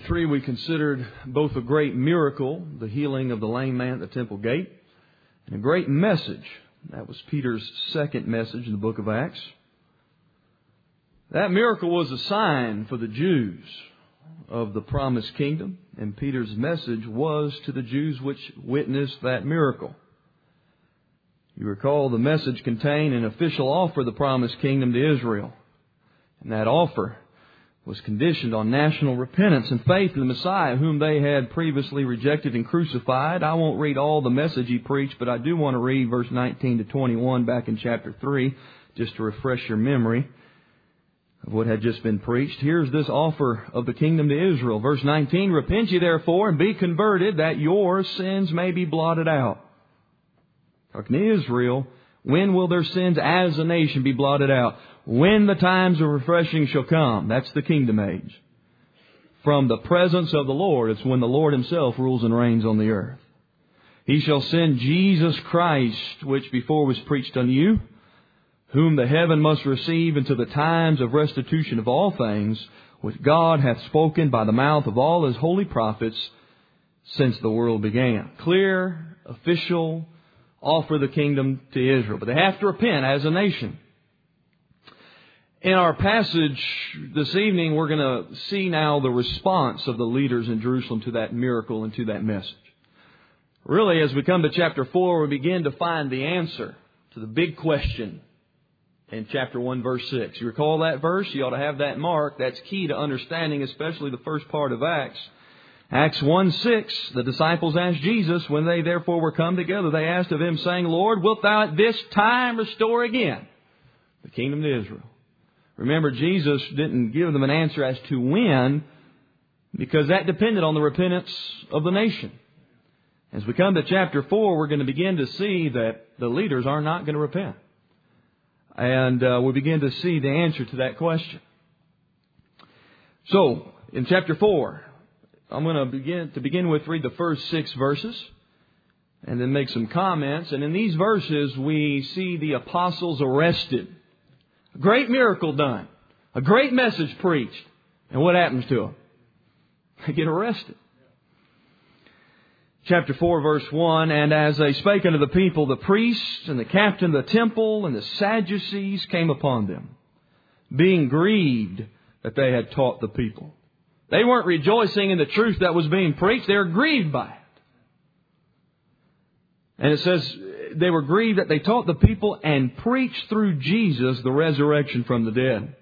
3, we considered both a great miracle, the healing of the lame man at the temple gate, and a great message. That was Peter's second message in the book of Acts. That miracle was a sign for the Jews of the promised kingdom, and Peter's message was to the Jews which witnessed that miracle. You recall the message contained an official offer of the promised kingdom to Israel. And that offer was conditioned on national repentance and faith in the Messiah, whom they had previously rejected and crucified. I won't read all the message he preached, but I do want to read verse 19 to 21 back in chapter 3, just to refresh your memory of what had just been preached. Here's this offer of the kingdom to Israel. Verse 19, "Repent ye therefore and be converted, that your sins may be blotted out." Talking to Israel, when will their sins as a nation be blotted out? When the times of refreshing shall come. That's the kingdom age. From the presence of the Lord, it's when the Lord Himself rules and reigns on the earth. He shall send Jesus Christ, which before was preached unto you, whom the heaven must receive unto the times of restitution of all things, which God hath spoken by the mouth of all His holy prophets since the world began. Clear, official offer the kingdom to Israel. But they have to repent as a nation. In our passage this evening, we're going to see now the response of the leaders in Jerusalem to that miracle and to that message. Really, as we come to chapter 4, we begin to find the answer to the big question in chapter 1, verse 6. You recall that verse? You ought to have that marked. That's key to understanding, especially the first part of Acts. Acts 1:6, the disciples asked Jesus, when they therefore were come together, they asked of Him, saying, "Lord, wilt Thou at this time restore again the kingdom to Israel?" Remember, Jesus didn't give them an answer as to when, because that depended on the repentance of the nation. As we come to chapter 4, we're going to begin to see that the leaders are not going to repent. And we begin to see the answer to that question. So, in chapter 4, I'm going to begin with read the first 6 verses and then make some comments. And in these verses, we see the apostles arrested. A great miracle done. A great message preached. And what happens to them? They get arrested. Chapter 4, verse 1, "And as they spake unto the people, the priests and the captain of the temple and the Sadducees came upon them, being grieved that they had taught the people." They weren't rejoicing in the truth that was being preached. They were grieved by it. And it says they were grieved that they taught the people and preached through Jesus the resurrection from the dead.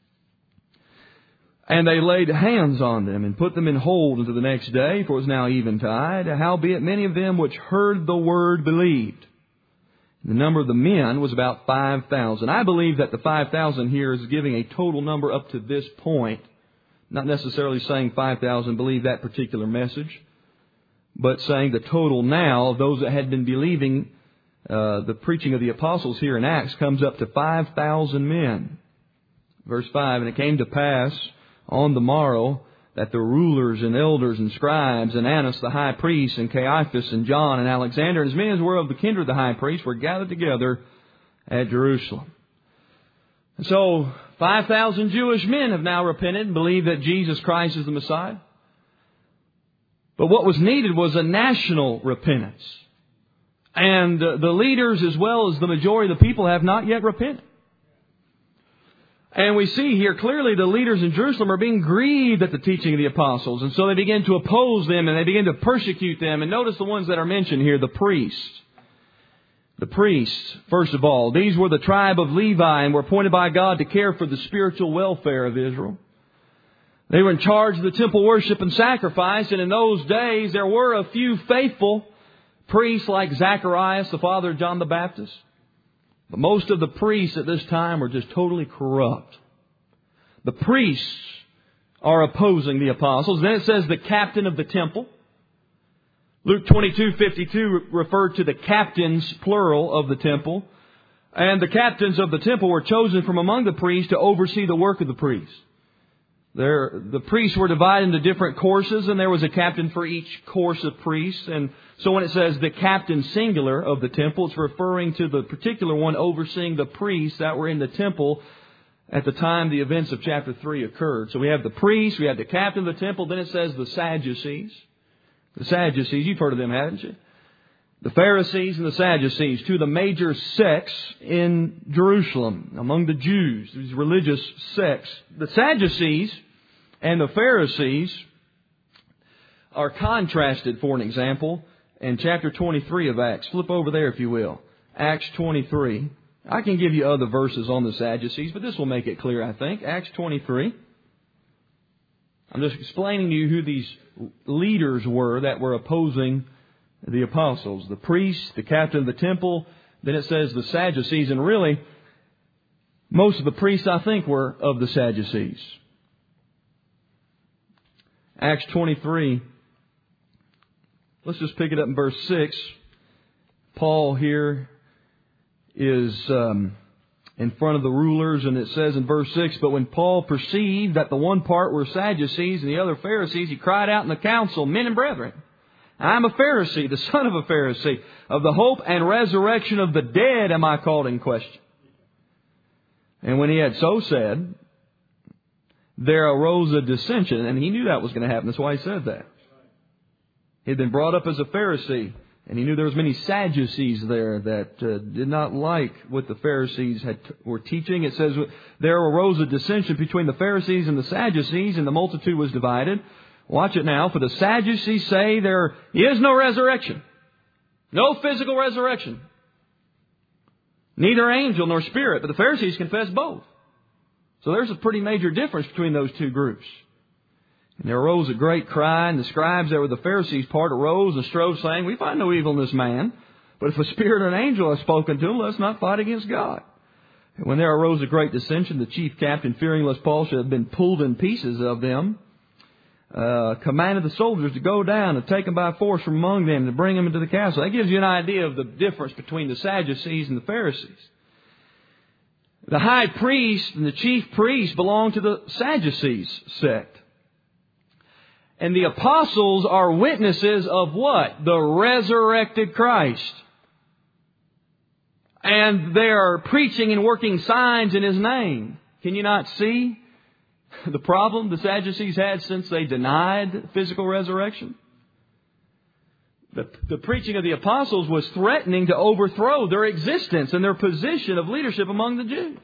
And they laid hands on them and put them in hold until the next day, for it was now eventide. Howbeit many of them which heard the word believed. The number of the men was about 5,000. I believe that the 5,000 here is giving a total number up to this point. Not necessarily saying 5,000 believed that particular message, but saying the total now of those that had been believing the preaching of the apostles here in Acts comes up to 5,000 men. Verse 5, "And it came to pass on the morrow that the rulers and elders and scribes and Annas the high priest and Caiaphas and John and Alexander and as many as were of the kindred of the high priest were gathered together at Jerusalem." And so 5,000 Jewish men have now repented and believed that Jesus Christ is the Messiah. But what was needed was a national repentance. And the leaders as well as the majority of the people have not yet repented. And we see here clearly the leaders in Jerusalem are being grieved at the teaching of the apostles. And so they begin to oppose them and they begin to persecute them. And notice the ones that are mentioned here, the priests. The priests, first of all, these were the tribe of Levi and were appointed by God to care for the spiritual welfare of Israel. They were in charge of the temple worship and sacrifice. And in those days, there were a few faithful priests like Zacharias, the father of John the Baptist. But most of the priests at this time were just totally corrupt. The priests are opposing the apostles. Then it says the captain of the temple. Luke 22:52 referred to the captains, plural, of the temple. And the captains of the temple were chosen from among the priests to oversee the work of the priests. The priests were divided into different courses, and there was a captain for each course of priests. And so when it says the captain singular of the temple, it's referring to the particular one overseeing the priests that were in the temple at the time the events of chapter 3 occurred. So we have the priests, we have the captain of the temple, then it says the Sadducees. The Sadducees, you've heard of them, haven't you? The Pharisees and the Sadducees, two of the major sects in Jerusalem among the Jews, these religious sects. The Sadducees and the Pharisees are contrasted, for an example, in chapter 23 of Acts. Flip over there, if you will. Acts 23. I can give you other verses on the Sadducees, but this will make it clear, I think. Acts 23. I'm just explaining to you who these leaders were that were opposing the apostles. The priests, the captain of the temple, then it says the Sadducees. And really, most of the priests, I think, were of the Sadducees. Acts 23. Let's just pick it up in verse 6. Paul here is in front of the rulers, and it says in verse 6, "But when Paul perceived that the one part were Sadducees and the other Pharisees, he cried out in the council, 'Men and brethren, I am a Pharisee, the son of a Pharisee. Of the hope and resurrection of the dead am I called in question.' And when he had so said, there arose a dissension," and he knew that was going to happen. That's why he said that. He had been brought up as a Pharisee, and he knew there was many Sadducees there that did not like what the Pharisees were teaching. It says, there arose a dissension between the Pharisees and the Sadducees, and the multitude was divided. Watch it now. For the Sadducees say there is no resurrection. No physical resurrection. Neither angel nor spirit. But the Pharisees confess both. So there's a pretty major difference between those two groups. And there arose a great cry, and the scribes that were the Pharisees' part arose and strove, saying, "We find no evil in this man. But if a spirit or an angel has spoken to him, let us not fight against God." And when there arose a great dissension, the chief captain, fearing lest Paul should have been pulled in pieces of them, commanded the soldiers to go down and take him by force from among them and to bring him into the castle. That gives you an idea of the difference between the Sadducees and the Pharisees. The high priest and the chief priest belong to the Sadducees sect. And the apostles are witnesses of what? The resurrected Christ. And they are preaching and working signs in His name. Can you not see the problem the Sadducees had since they denied physical resurrection? The preaching of the apostles was threatening to overthrow their existence and their position of leadership among the Jews.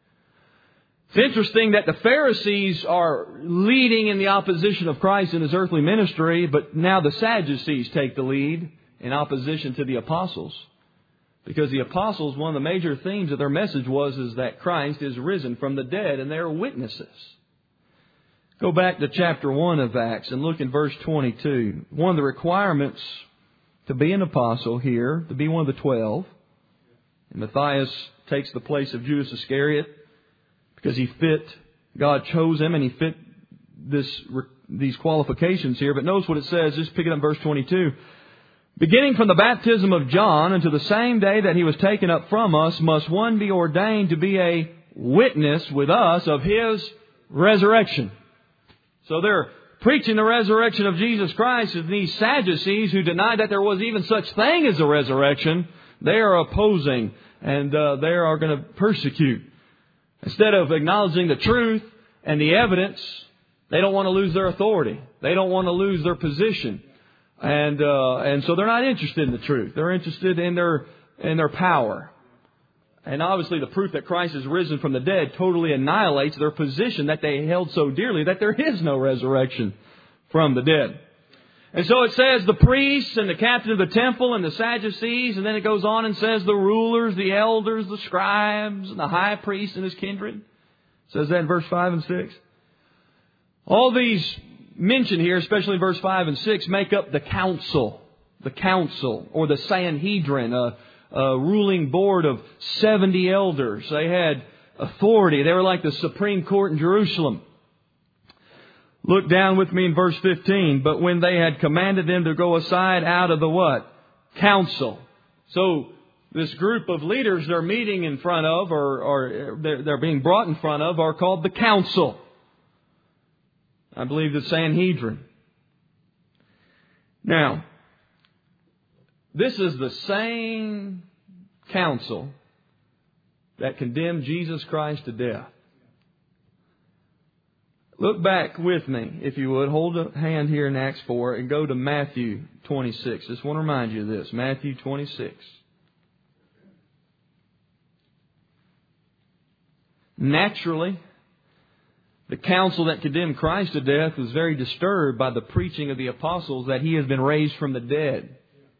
It's interesting that the Pharisees are leading in the opposition of Christ in His earthly ministry, but now the Sadducees take the lead in opposition to the apostles. Because the apostles, one of the major themes of their message is that Christ is risen from the dead, and they are witnesses. Go back to chapter 1 of Acts and look in verse 22. One of the requirements to be an apostle here, to be one of the 12, and Matthias takes the place of Judas Iscariot because God chose him and he fit these qualifications here. But notice what it says, just pick it up in verse 22. "Beginning from the baptism of John unto the same day that he was taken up from us, must one be ordained to be a witness with us of his resurrection." So they're preaching the resurrection of Jesus Christ, and these Sadducees who denied that there was even such thing as a resurrection, they are opposing and they are going to persecute. Instead of acknowledging the truth and the evidence, they don't want to lose their authority. They don't want to lose their position. And so they're not interested in the truth. They're interested in their power. And obviously the proof that Christ is risen from the dead totally annihilates their position that they held so dearly that there is no resurrection from the dead. And so it says the priests and the captain of the temple and the Sadducees, and then it goes on and says the rulers, the elders, the scribes, and the high priest and his kindred. It says that in verse 5 and 6. All these mentioned here, especially verse 5 and 6, make up the council or the Sanhedrin, a ruling board of 70 elders. They had authority. They were like the Supreme Court in Jerusalem. Look down with me in verse 15. "But when they had commanded them to go aside out of the" what? Council. So this group of leaders they're meeting in front of, or they're being brought in front of, are called the council. I believe the Sanhedrin. Now, this is the same council that condemned Jesus Christ to death. Look back with me, if you would. Hold a hand here in Acts 4 and go to Matthew 26. Just want to remind you of this. Matthew 26. Naturally, the council that condemned Christ to death was very disturbed by the preaching of the apostles that He has been raised from the dead.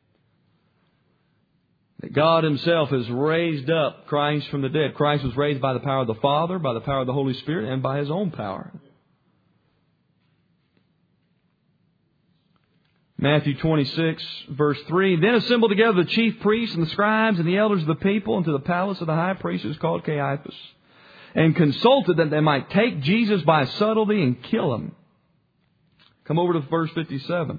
That God Himself has raised up Christ from the dead. Christ was raised by the power of the Father, by the power of the Holy Spirit, and by His own power. Matthew 26, verse 3. Then assembled together the chief priests and the scribes and the elders of the people into the palace of the high priest, who was called Caiaphas, and consulted that they might take Jesus by subtlety and kill Him. Come over to verse 57.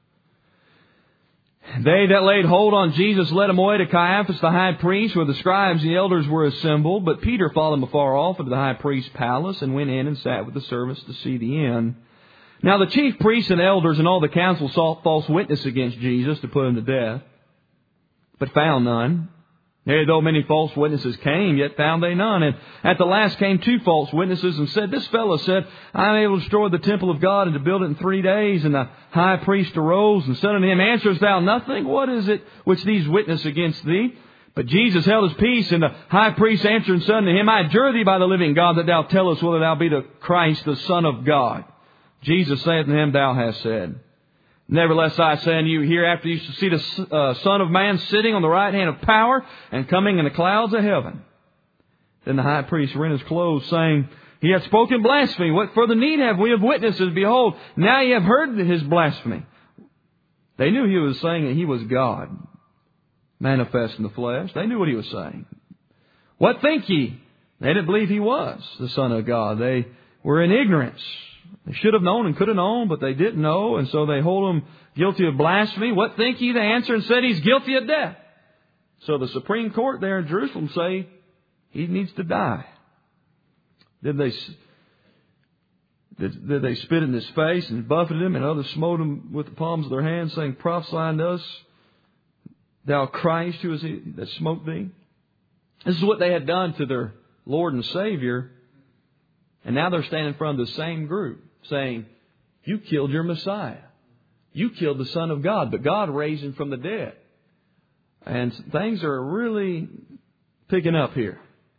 They that laid hold on Jesus led Him away to Caiaphas the high priest, where the scribes and the elders were assembled. But Peter followed Him afar off into the high priest's palace, and went in and sat with the servants to see the end. Now the chief priests and elders and all the council sought false witness against Jesus to put Him to death, but found none. Yea, though many false witnesses came, yet found they none. And at the last came 2 false witnesses and said, This fellow said, I am able to destroy the temple of God and to build it in 3 days. And the high priest arose and said unto him, Answerest thou nothing? What is it which these witness against thee? But Jesus held His peace, and the high priest answered and said unto him, I adjure thee by the living God that thou tell us whether thou be the Christ, the Son of God. Jesus saith unto him, Thou hast said. Nevertheless, I say unto you, hereafter you shall see the Son of Man sitting on the right hand of power and coming in the clouds of heaven. Then the high priest rent his clothes, saying, He hath spoken blasphemy. What further need have we of witnesses? Behold, now ye have heard His blasphemy. They knew He was saying that He was God, manifest in the flesh. They knew what He was saying. What think ye? They didn't believe He was the Son of God. They were in ignorance. They should have known and could have known, but they didn't know, and so they hold Him guilty of blasphemy. What think ye? They answered and said, He's guilty of death. So the Supreme Court there in Jerusalem say, He needs to die. Did they spit in His face and buffeted Him, and others smote Him with the palms of their hands, saying, Prophesy unto us, Thou Christ, who is He that smote thee? This is what they had done to their Lord and Savior. And now they're standing in front of the same group saying, You killed your Messiah. You killed the Son of God, but God raised Him from the dead. And things are really picking up here.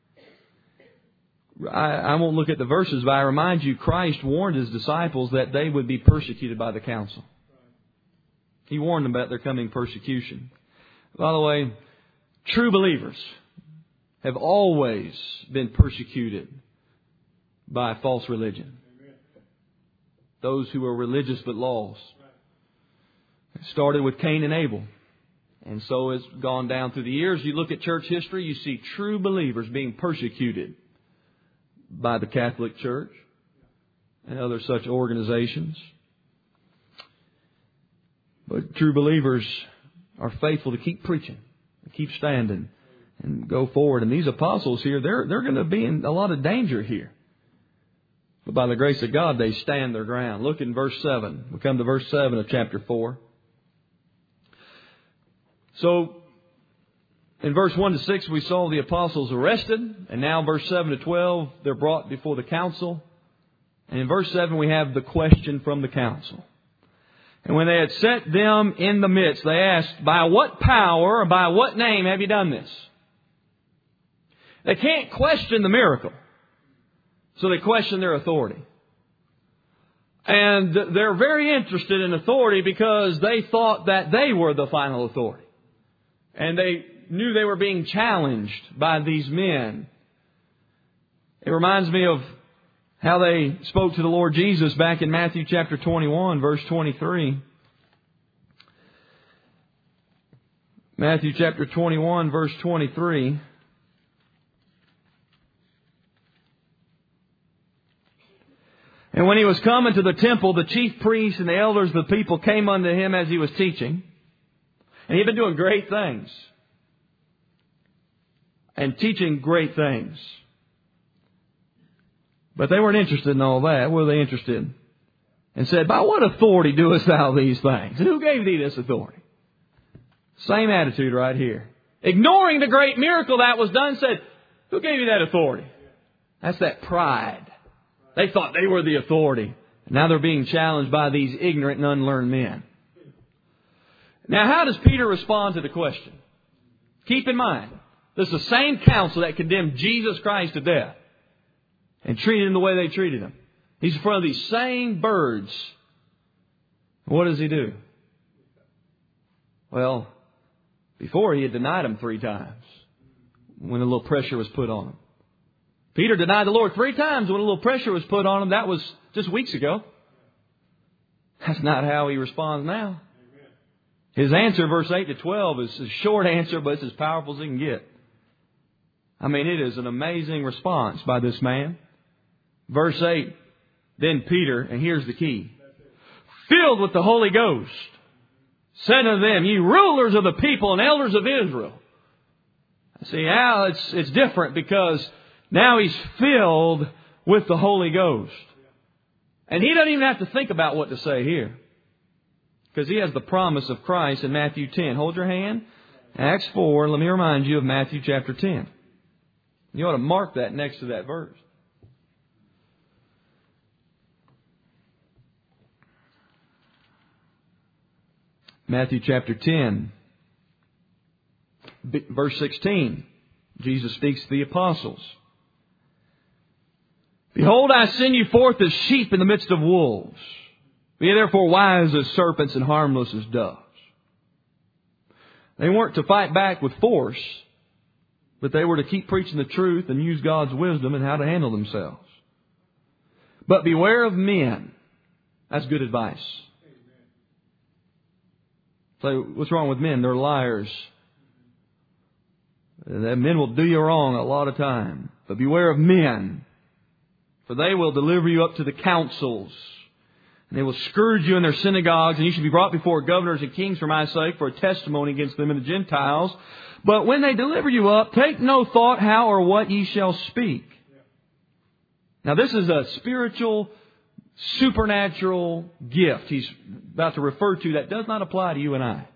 I won't look at the verses, but I remind you, Christ warned His disciples that they would be persecuted by the council. He warned them about their coming persecution. By the way, true believers have always been persecuted by false religion. Those who are religious but lost. It started with Cain and Abel. And so it's gone down through the years. You look at church history, you see true believers being persecuted by the Catholic Church and other such organizations. But true believers are faithful to keep preaching, keep standing, and go forward. And these apostles here, they're going to be in a lot of danger here. But by the grace of God, they stand their ground. Look in verse 7. We come to verse 7 of chapter 4. So, in verse 1 to 6, we saw the apostles arrested. And now, verse 7 to 12, they're brought before the council. And in verse 7, we have the question from the council. And when they had set them in the midst, they asked, By what power or by what name have you done this? They can't question the miracle. So they question their authority. And they're very interested in authority because they thought that they were the final authority. And they knew they were being challenged by these men. It reminds me of how they spoke to the Lord Jesus back in Matthew chapter 21, verse 23. Matthew chapter 21, verse 23. And when He was come into the temple, the chief priests and the elders of the people came unto Him as He was teaching. And He had been doing great things. And teaching great things. But they weren't interested in all that. What were they interested in? And said, By what authority doest thou these things? And who gave thee this authority? Same attitude right here. Ignoring the great miracle that was done, said, Who gave you that authority? That's that pride. They thought they were the authority. Now they're being challenged by these ignorant and unlearned men. Now, how does Peter respond to the question? Keep in mind, this is the same council that condemned Jesus Christ to death and treated him the way they treated him. He's in front of these same birds. What does he do? Well, before he had denied him 3 times when a little pressure was put on him. Peter denied the Lord 3 times when a little pressure was put on him. That was just weeks ago. That's not how he responds now. His answer, verse 8 to 12, is a short answer, but it's as powerful as it can get. I mean, it is an amazing response by this man. Verse 8, then Peter, and here's the key, filled with the Holy Ghost, said unto them, ye rulers of the people and elders of Israel. See, now it's different because now he's filled with the Holy Ghost. And he doesn't even have to think about what to say here, because he has the promise of Christ in Matthew 10. Hold your hand. Acts 4, let me remind you of Matthew chapter 10. You ought to mark that next to that verse. Matthew chapter 10, verse 16. Jesus speaks to the apostles. Behold, I send you forth as sheep in the midst of wolves. Be therefore wise as serpents and harmless as doves. They weren't to fight back with force, but they were to keep preaching the truth and use God's wisdom in how to handle themselves. But beware of men. That's good advice. So what's wrong with men? They're liars. Men will do you wrong a lot of time. But beware of men, for they will deliver you up to the councils. And they will scourge you in their synagogues, and you should be brought before governors and kings for my sake, for a testimony against them and the Gentiles. But when they deliver you up, take no thought how or what ye shall speak. Now this is a spiritual, supernatural gift he's about to refer to that does not apply to you and I.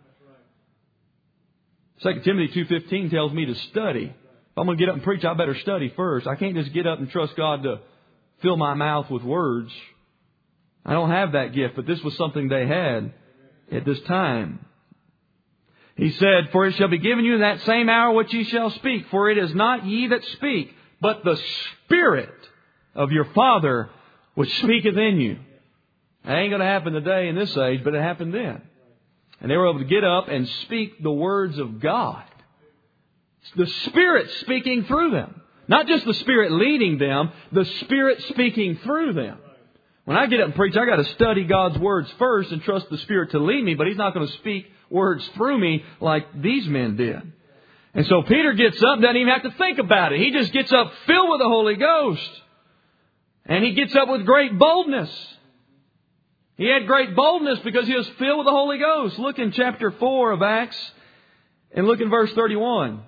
2 Timothy 2:15 tells me to study. If I'm going to get up and preach, I better study first. I can't just get up and trust God to fill my mouth with words. I don't have that gift, but this was something they had at this time. He said, for it shall be given you in that same hour what ye shall speak. For it is not ye that speak, but the Spirit of your Father which speaketh in you. That ain't going to happen today in this age, but it happened then. And they were able to get up and speak the words of God. The Spirit speaking through them. Not just the Spirit leading them, the Spirit speaking through them. When I get up and preach, I got to study God's words first and trust the Spirit to lead me, but He's not going to speak words through me like these men did. And so Peter gets up, doesn't even have to think about it. He just gets up filled with the Holy Ghost. And he gets up with great boldness. He had great boldness because he was filled with the Holy Ghost. Look in chapter 4 of Acts and look in verse 31.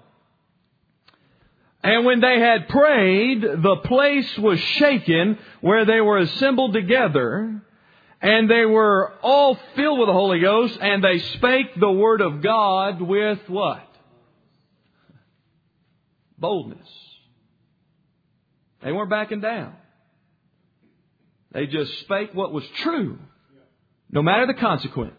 And when they had prayed, the place was shaken where they were assembled together. And they were all filled with the Holy Ghost. And they spake the word of God with what? Boldness. They weren't backing down. They just spake what was true, no matter the consequence.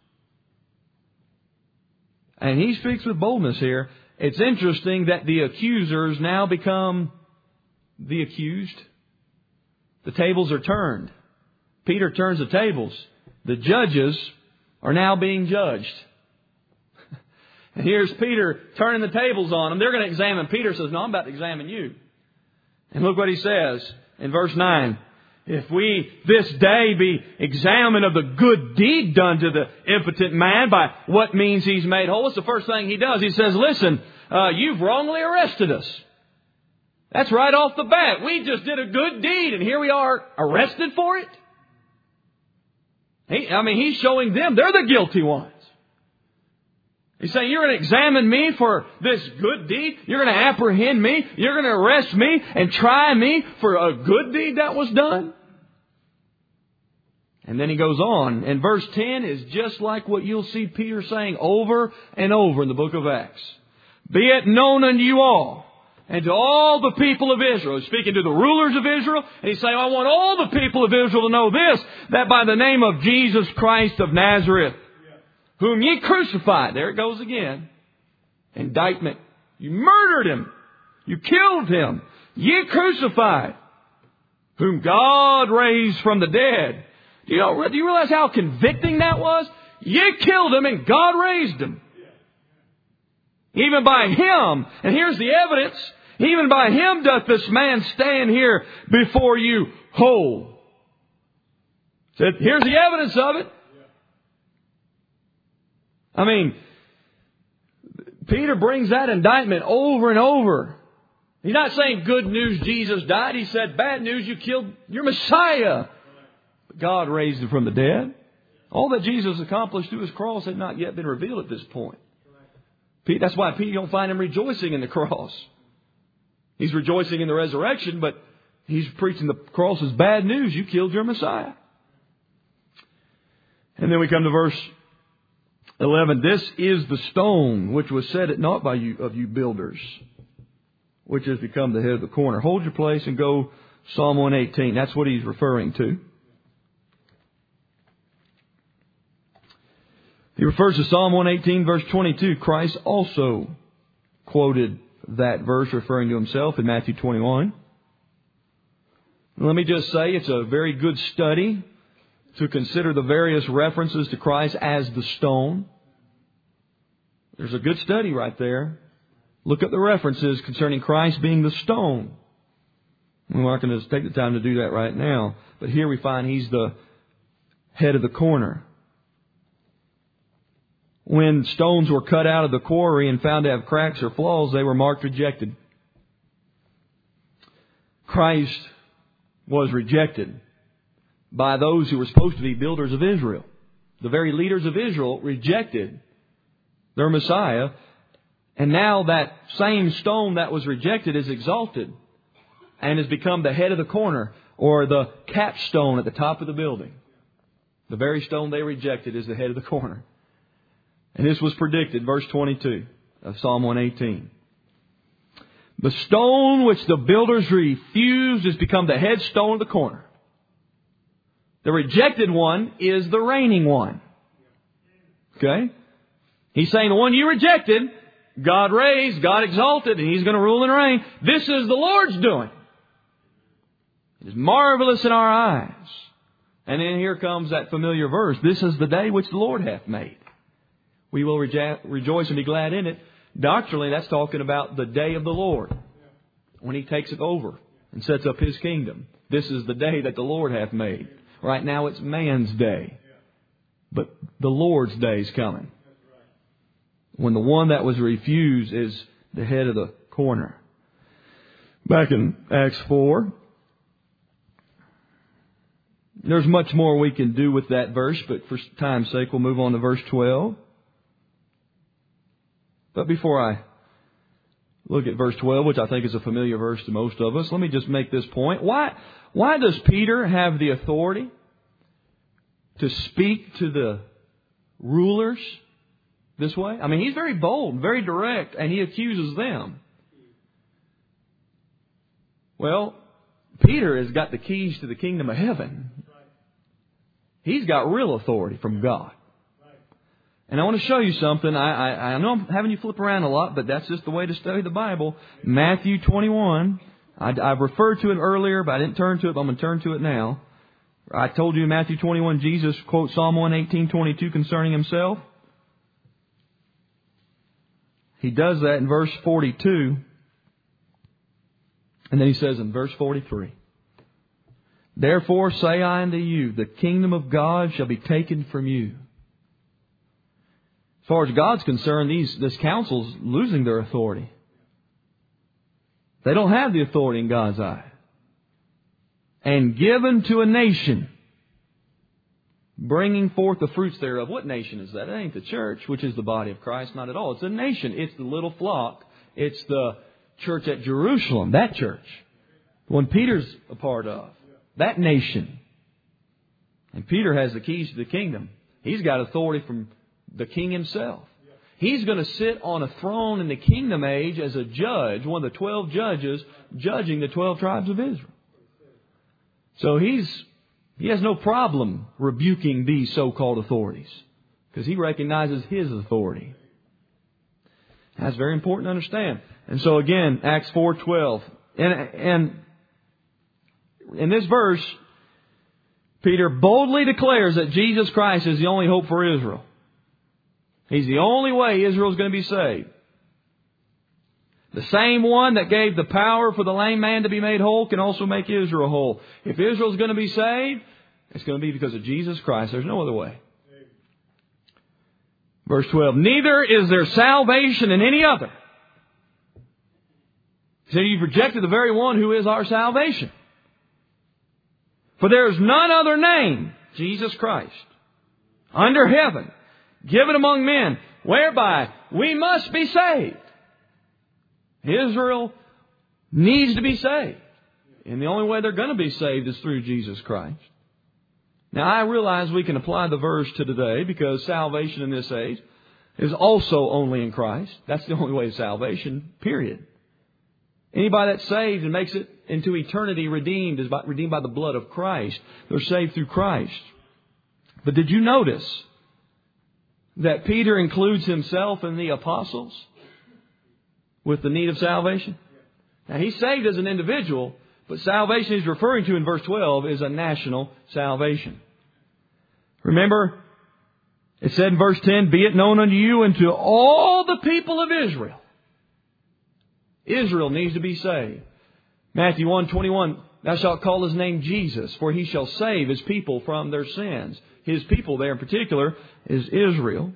And he speaks with boldness here. It's interesting that the accusers now become the accused. The tables are turned. Peter turns the tables. The judges are now being judged. And here's Peter turning the tables on them. They're going to examine. Peter says, no, I'm about to examine you. And look what he says in verse 9. If we this day be examined of the good deed done to the impotent man, by what means he's made whole, what's the first thing he does? He says, listen, you've wrongly arrested us. That's right off the bat. We just did a good deed and here we are arrested for it. He's showing them they're the guilty ones. He's saying, you're going to examine me for this good deed? You're going to apprehend me? You're going to arrest me and try me for a good deed that was done? And then he goes on. And verse 10 is just like what you'll see Peter saying over and over in the book of Acts. Be it known unto you all and to all the people of Israel. He's speaking to the rulers of Israel, and he's saying, I want all the people of Israel to know this, that by the name of Jesus Christ of Nazareth, whom ye crucified, there it goes again, indictment, you murdered Him, you killed Him, ye crucified, whom God raised from the dead. Do you realize how convicting that was? Ye killed Him and God raised Him. Even by Him, and here's the evidence, even by Him doth this man stand here before you whole. So here's the evidence of it. I mean, Peter brings that indictment over and over. He's not saying good news, Jesus died. He said bad news, you killed your Messiah. But God raised Him from the dead. All that Jesus accomplished through His cross had not yet been revealed at this point. That's why Peter don't find him rejoicing in the cross. He's rejoicing in the resurrection, but he's preaching the cross as bad news. You killed your Messiah. And then we come to verse 11. This is the stone which was set at naught by you of you builders, which has become the head of the corner. Hold your place and go Psalm 118. That's what he's referring to. He refers to Psalm 118, verse 22. Christ also quoted that verse referring to Himself in Matthew 21. Let me just say it's a very good study to consider the various references to Christ as the stone. There's a good study right there. Look at the references concerning Christ being the stone. We're not going to take the time to do that right now. But here we find He's the head of the corner. When stones were cut out of the quarry and found to have cracks or flaws, they were marked rejected. Christ was rejected by those who were supposed to be builders of Israel. The very leaders of Israel rejected their Messiah. And now that same stone that was rejected is exalted and has become the head of the corner, or the capstone at the top of the building. The very stone they rejected is the head of the corner. And this was predicted, verse 22 of Psalm 118. The stone which the builders refused has become the headstone of the corner. The rejected one is the reigning one. Okay? He's saying the one you rejected, God raised, God exalted, and He's going to rule and reign. This is the Lord's doing. It is marvelous in our eyes. And then here comes that familiar verse. This is the day which the Lord hath made. We will rejoice and be glad in it. Doctrinally, that's talking about the day of the Lord, when He takes it over and sets up His kingdom. This is the day that the Lord hath made. Right now it's man's day. But the Lord's day is coming, when the one that was refused is the head of the corner. Back in Acts 4, there's much more we can do with that verse, but for time's sake we'll move on to verse 12. But before I look at verse 12, which I think is a familiar verse to most of us, let me just make this point. Why does Peter have the authority to speak to the rulers this way? I mean, he's very bold, very direct, and he accuses them. Well, Peter has got the keys to the kingdom of heaven. He's got real authority from God. And I want to show you something. I know I'm having you flip around a lot, but that's just the way to study the Bible. Matthew 21. I've referred to it earlier, but I didn't turn to it, but I'm going to turn to it now. I told you in Matthew 21, Jesus quotes Psalm 118:22 concerning Himself. He does that in verse 42. And then He says in verse 43, Therefore say I unto you, the kingdom of God shall be taken from you. As far as God's concerned, this council's losing their authority. They don't have the authority in God's eye. And given to a nation, bringing forth the fruits thereof. What nation is that? It ain't the church, which is the body of Christ. Not at all. It's a nation. It's the little flock. It's the church at Jerusalem. That church. The one Peter's a part of. That nation. And Peter has the keys to the kingdom. He's got authority from the king himself. He's going to sit on a throne in the kingdom age as a judge, one of the 12 judges, judging the 12 tribes of Israel. So he has no problem rebuking these so-called authorities because he recognizes his authority. That's very important to understand. And so again, Acts 4:12. And in this verse, Peter boldly declares that Jesus Christ is the only hope for Israel. He's the only way Israel is going to be saved. The same one that gave the power for the lame man to be made whole can also make Israel whole. If Israel is going to be saved, it's going to be because of Jesus Christ. There's no other way. Verse 12, neither is there salvation in any other. So you've rejected the very one who is our salvation. For there is none other name, Jesus Christ, under heaven, given among men, whereby we must be saved. Israel needs to be saved. And the only way they're going to be saved is through Jesus Christ. Now, I realize we can apply the verse to today because salvation in this age is also only in Christ. That's the only way to salvation, period. Anybody that's saved and makes it into eternity redeemed is redeemed by the blood of Christ. They're saved through Christ. But did you notice that Peter includes himself in the apostles with the need of salvation? Now, he's saved as an individual, but salvation he's referring to in verse 12 is a national salvation. Remember, it said in verse 10, be it known unto you and to all the people of Israel. Israel needs to be saved. Matthew 1:21, thou shalt call his name Jesus, for he shall save his people from their sins. His people there in particular is Israel.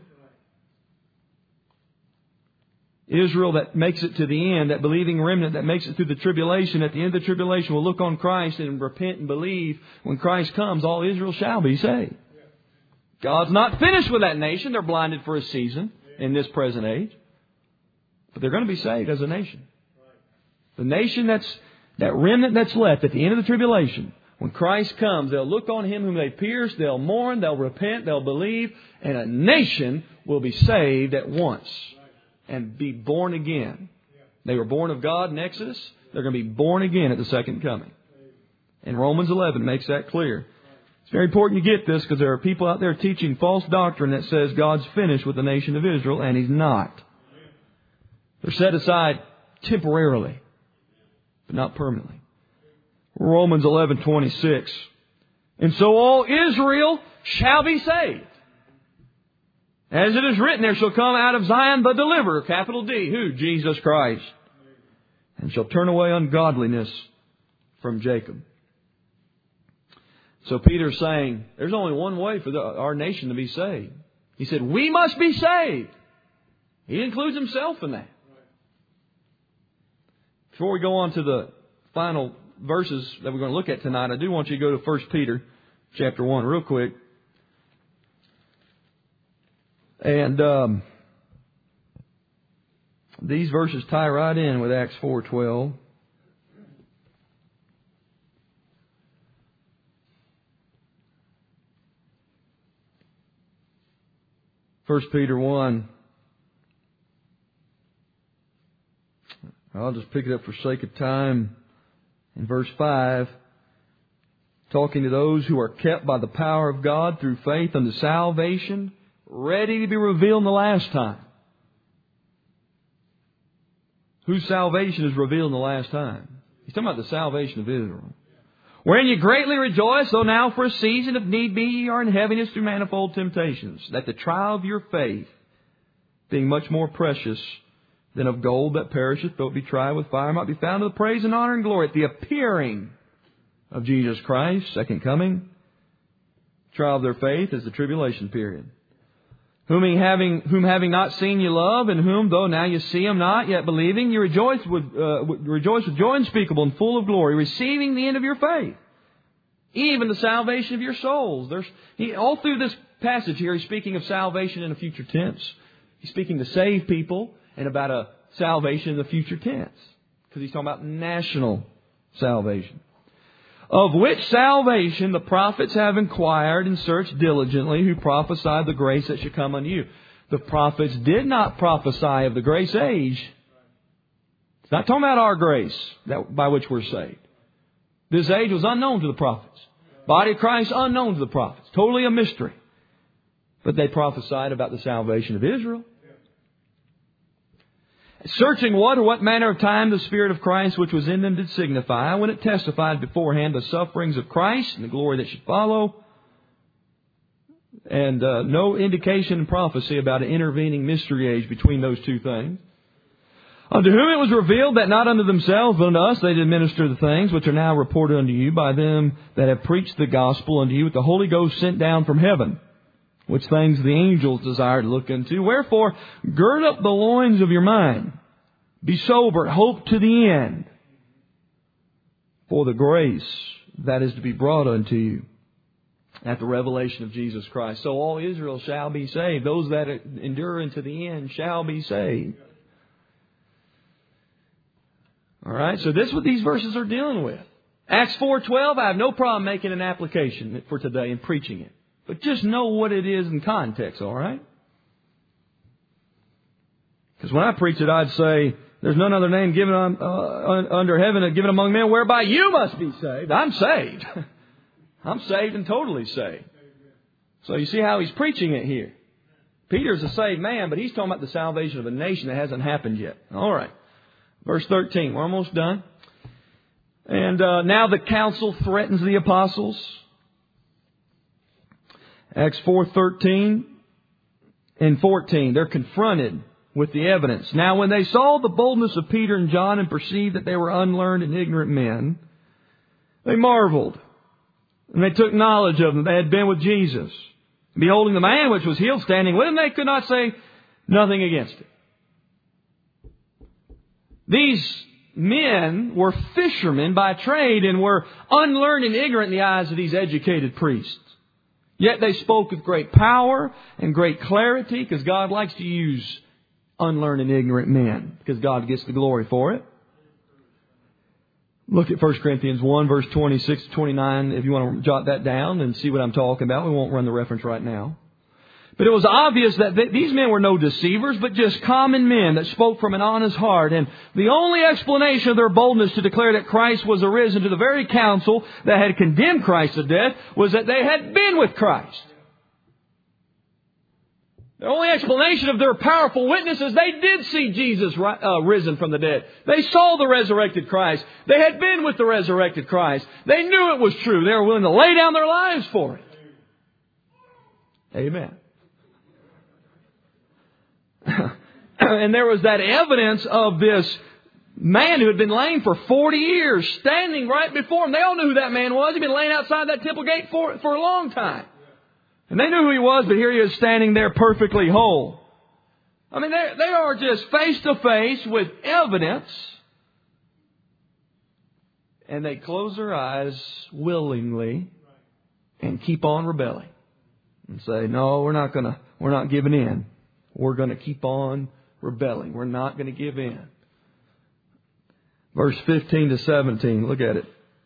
Israel that makes it to the end, that believing remnant that makes it through the tribulation. At the end of the tribulation will look on Christ and repent and believe. When Christ comes, all Israel shall be saved. God's not finished with that nation. They're blinded for a season in this present age. But they're going to be saved as a nation. The nation that remnant that's left at the end of the tribulation, when Christ comes, they'll look on Him whom they pierced, they'll mourn, they'll repent, they'll believe, and a nation will be saved at once and be born again. They were born of God in Exodus. They're going to be born again at the second coming. And Romans 11 makes that clear. It's very important you get this because there are people out there teaching false doctrine that says God's finished with the nation of Israel, and He's not. They're set aside temporarily, but not permanently. Romans 11:26. And so all Israel shall be saved. As it is written, there shall come out of Zion the deliverer, capital D. Who? Jesus Christ. And shall turn away ungodliness from Jacob. So Peter's saying, there's only one way for our nation to be saved. He said, we must be saved. He includes himself in that. Before we go on to the final verses that we're going to look at tonight, I do want you to go to 1 Peter chapter 1 real quick. And these verses tie right in with Acts 4:12. 1 Peter 1. I'll just pick it up for sake of time. In verse 5, talking to those who are kept by the power of God through faith unto salvation, ready to be revealed in the last time. Whose salvation is revealed in the last time? He's talking about the salvation of Israel. Wherein you greatly rejoice, though now for a season, if need be, ye are in heaviness through manifold temptations, that the trial of your faith, being much more precious than of gold that perisheth, though it be tried with fire, might be found to the praise and honor and glory at the appearing of Jesus Christ, second coming. Trial of their faith is the tribulation period. Whom having not seen you love, and whom, though now you see Him not, yet believing, you rejoice with joy unspeakable and full of glory, receiving the end of your faith, even the salvation of your souls. All through this passage here, he's speaking of salvation in a future tense. He's speaking to save people and about a salvation in the future tense, because he's talking about national salvation. Of which salvation the prophets have inquired and searched diligently, who prophesied the grace that should come unto you. The prophets did not prophesy of the grace age. It's not talking about our grace by which we're saved. This age was unknown to the prophets. Body of Christ unknown to the prophets. Totally a mystery. But they prophesied about the salvation of Israel. Searching what or what manner of time the Spirit of Christ which was in them did signify, when it testified beforehand the sufferings of Christ and the glory that should follow. And no indication in prophecy about an intervening mystery age between those two things. Unto whom it was revealed that not unto themselves but unto us they did minister the things which are now reported unto you by them that have preached the gospel unto you with the Holy Ghost sent down from heaven, which things the angels desire to look into. Wherefore, gird up the loins of your mind. Be sober, hope to the end, for the grace that is to be brought unto you at the revelation of Jesus Christ. So all Israel shall be saved. Those that endure unto the end shall be saved. All right, so this is what these verses are dealing with. Acts 4:12, I have no problem making an application for today and preaching it. But just know what it is in context, all right? Because when I preach it, I'd say, there's none other name given under heaven given among men whereby you must be saved. I'm saved. I'm saved and totally saved. So you see how he's preaching it here. Peter's a saved man, but he's talking about the salvation of a nation that hasn't happened yet. All right. Verse 13. We're almost done. And now the council threatens the apostles. Acts 4:13 and 14. They're confronted with the evidence. Now when they saw the boldness of Peter and John and perceived that they were unlearned and ignorant men, they marveled. And they took knowledge of them. They had been with Jesus. Beholding the man which was healed standing with them, they could not say nothing against it. These men were fishermen by trade and were unlearned and ignorant in the eyes of these educated priests. Yet they spoke with great power and great clarity, because God likes to use unlearned and ignorant men, because God gets the glory for it. Look at 1 Corinthians 1, verse 26 to 29, if you want to jot that down and see what I'm talking about. We won't run the reference right now. But it was obvious that these men were no deceivers, but just common men that spoke from an honest heart. And the only explanation of their boldness to declare that Christ was arisen to the very council that had condemned Christ to death was that they had been with Christ. The only explanation of their powerful witness is they did see Jesus risen from the dead. They saw the resurrected Christ. They had been with the resurrected Christ. They knew it was true. They were willing to lay down their lives for it. Amen. And there was that evidence of this man who had been lame for 40 years standing right before them. They all knew who that man was. He'd been laying outside that temple gate for a long time. And they knew who he was, but here he is standing there perfectly whole. I mean, they are just face to face with evidence. And they close their eyes willingly and keep on rebelling. And say, no, we're not giving in. We're going to keep on rebelling. We're not going to give in. Verse 15 to 17, look at it.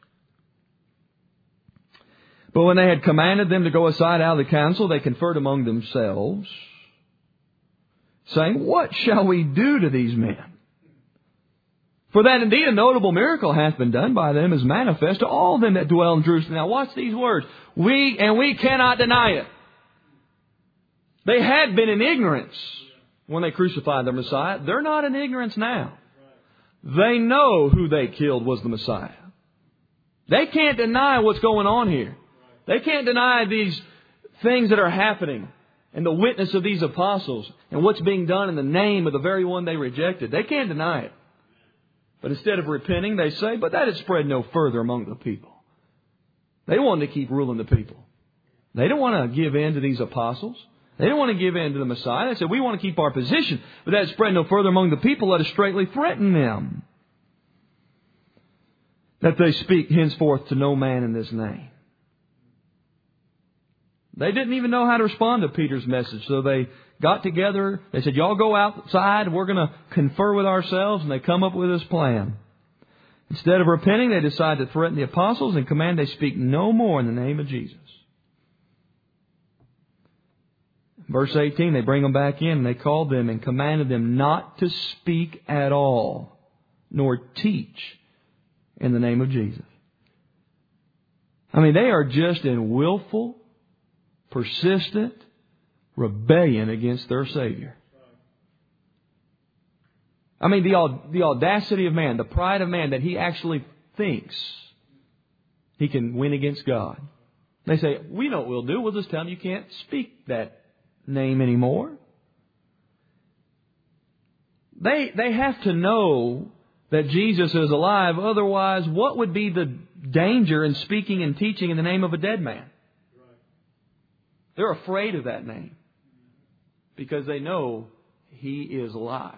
But when they had commanded them to go aside out of the council, they conferred among themselves, saying, what shall we do to these men? For that indeed a notable miracle hath been done by them, is manifest to all them that dwell in Jerusalem. Now watch these words. We cannot deny it. They had been in ignorance when they crucified their Messiah. They're not in ignorance now. They know who they killed was the Messiah. They can't deny what's going on here. They can't deny these things that are happening and the witness of these apostles and what's being done in the name of the very one they rejected. They can't deny it. But instead of repenting, they say, but that had spread no further among the people. They wanted to keep ruling the people. They don't want to give in to these apostles. They don't want to give in to the Messiah. They said, we want to keep our position, but that spread no further among the people. Let us straightly threaten them, that they speak henceforth to no man in this name. They didn't even know how to respond to Peter's message. So they got together. They said, y'all go outside. We're going to confer with ourselves. And they come up with this plan. Instead of repenting, they decide to threaten the apostles and command they speak no more in the name of Jesus. Verse 18, they bring them back in and they called them and commanded them not to speak at all, nor teach in the name of Jesus. I mean, they are just in willful, persistent rebellion against their Savior. I mean, the audacity of man, the pride of man that he actually thinks he can win against God. They say, we know what we'll do. We'll just tell them you can't speak that name anymore. They have to know that Jesus is alive. Otherwise, what would be the danger in speaking and teaching in the name of a dead man? They're afraid of that name because they know He is alive.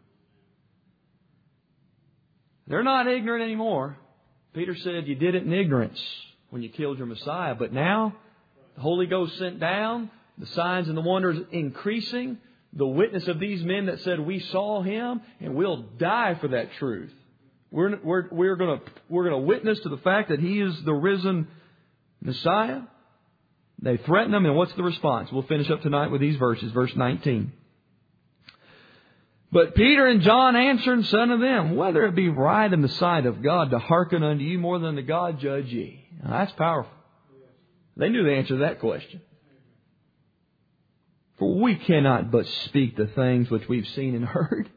They're not ignorant anymore. Peter said you did it in ignorance when you killed your Messiah. But now, the Holy Ghost sent down, the signs and the wonders increasing, the witness of these men that said we saw Him and we'll die for that truth. We're going to witness to the fact that He is the risen Messiah. They threaten Him, and what's the response? We'll finish up tonight with these verses, verse 19. But Peter and John answered and said unto them, whether it be right in the sight of God to hearken unto you more than to God judge ye. Now, that's powerful. They knew the answer to that question. For we cannot but speak the things which we've seen and heard.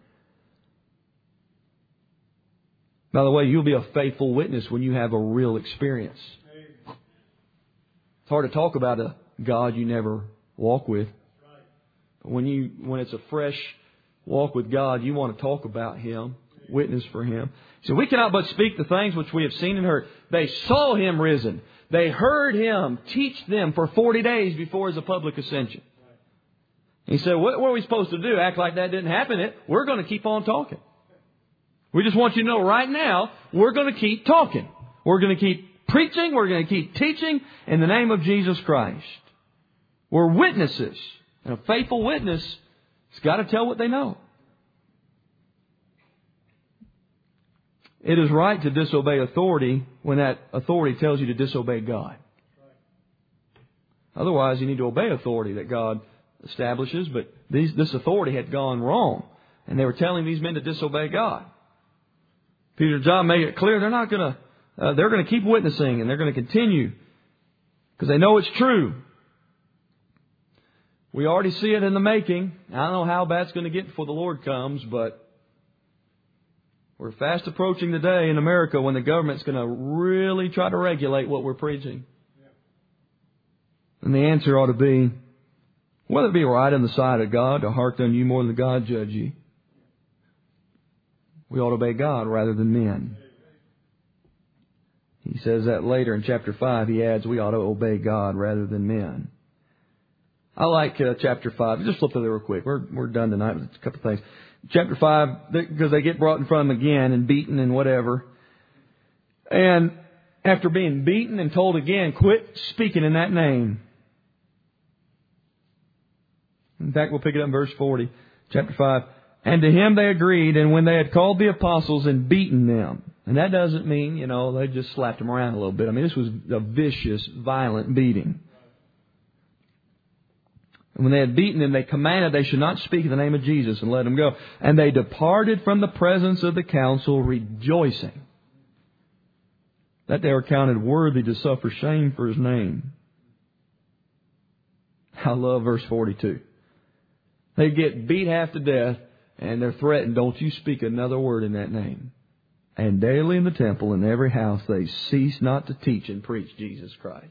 By the way, you'll be a faithful witness when you have a real experience. It's hard to talk about a God you never walk with. But when it's a fresh walk with God, you want to talk about Him, witness for Him. So we cannot but speak the things which we have seen and heard. They saw Him risen. They heard Him teach them for 40 days before His public ascension. He said, what are we supposed to do? Act like that didn't happen? We're going to keep on talking. We just want you to know right now, we're going to keep talking. We're going to keep preaching. We're going to keep teaching in the name of Jesus Christ. We're witnesses. And a faithful witness has got to tell what they know. It is right to disobey authority when that authority tells you to disobey God. Otherwise, you need to obey authority that God establishes. But this authority had gone wrong. And they were telling these men to disobey God. Peter and John made it clear they're not going to, they're going to keep witnessing and they're going to continue because they know it's true. We already see it in the making. I don't know how bad it's going to get before the Lord comes, but we're fast approaching the day in America when the government's going to really try to regulate what we're preaching. And the answer ought to be, whether it be right in the sight of God to hearken unto you more than God judge ye. We ought to obey God rather than men. He says that later in chapter 5. He adds, we ought to obey God rather than men. I like chapter 5. Just flip through there real quick. We're done tonight with a couple of things. Chapter 5, because they get brought in front of him again and beaten and whatever. And after being beaten and told again, quit speaking in that name. In fact, we'll pick it up in verse 40, chapter 5. And to him they agreed, and when they had called the apostles and beaten them. And that doesn't mean, they just slapped them around a little bit. I mean, this was a vicious, violent beating. And when they had beaten them, they commanded they should not speak in the name of Jesus and let them go. And they departed from the presence of the council rejoicing that they were counted worthy to suffer shame for His name. I love verse 42. They get beat half to death and they're threatened, don't you speak another word in that name. And daily in the temple in every house they cease not to teach and preach Jesus Christ.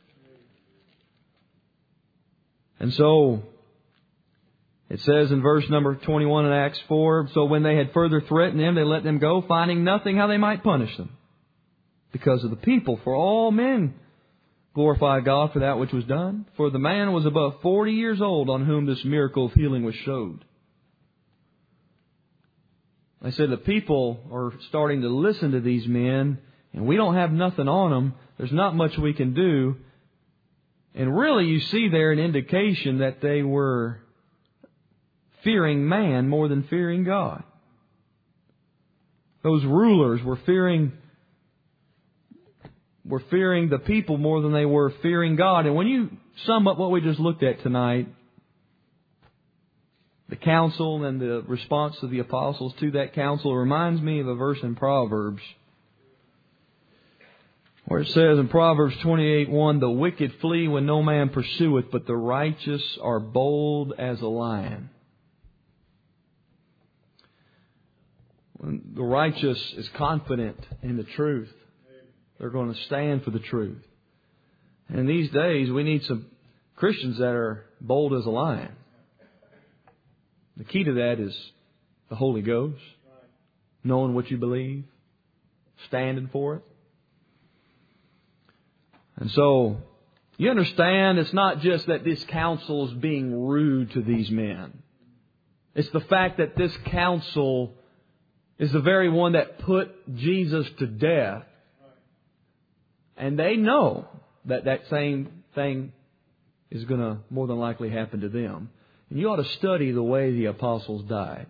And so, it says in verse number 21 in Acts 4, so when they had further threatened them, they let them go, finding nothing how they might punish them. Because of the people, for all men glorify God for that which was done. For the man was above 40 years old on whom this miracle of healing was showed. I said the people are starting to listen to these men, and we don't have nothing on them. There's not much we can do. And really you see there an indication that they were fearing man more than fearing God. Those rulers were fearing the people more than they were fearing God. And when you sum up what we just looked at tonight, the counsel and the response of the apostles to that counsel reminds me of a verse in Proverbs where it says in Proverbs 28:1, "The wicked flee when no man pursueth, but the righteous are bold as a lion." When the righteous is confident in the truth, they're going to stand for the truth. And these days, we need some Christians that are bold as a lion. The key to that is the Holy Ghost, knowing what you believe, standing for it. And so, you understand, it's not just that this council is being rude to these men. It's the fact that this council is the very one that put Jesus to death. And they know that that same thing is going to more than likely happen to them. And you ought to study the way the apostles died.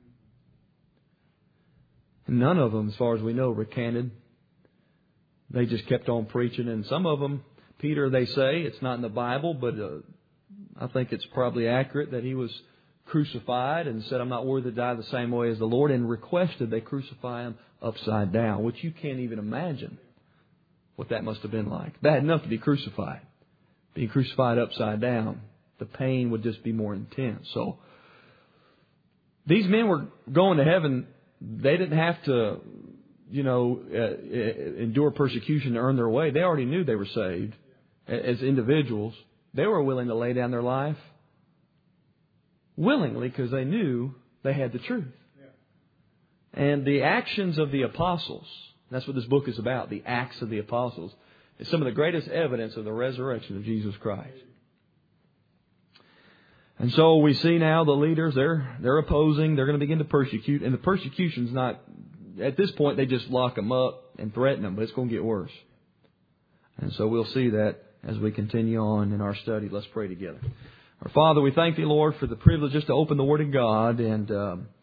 And none of them, as far as we know, recanted. They just kept on preaching. And some of them, Peter, they say, it's not in the Bible, but I think it's probably accurate that he was crucified and said, "I'm not worthy to die the same way as the Lord," and requested they crucify him upside down, which you can't even imagine what that must have been like. Bad enough to be crucified. Being crucified upside down, the pain would just be more intense. So these men were going to heaven. They didn't have to, endure persecution to earn their way. They already knew they were saved as individuals. They were willing to lay down their life willingly because they knew they had the truth. And the actions of the apostles, that's what this book is about, the Acts of the Apostles, is some of the greatest evidence of the resurrection of Jesus Christ. And so we see now the leaders, they're opposing, they're going to begin to persecute. And the persecution's not, at this point, they just lock them up and threaten them, but it's going to get worse. And so we'll see that as we continue on in our study. Let's pray together. Our Father, we thank Thee, Lord, for the privilege just to open the Word of God. And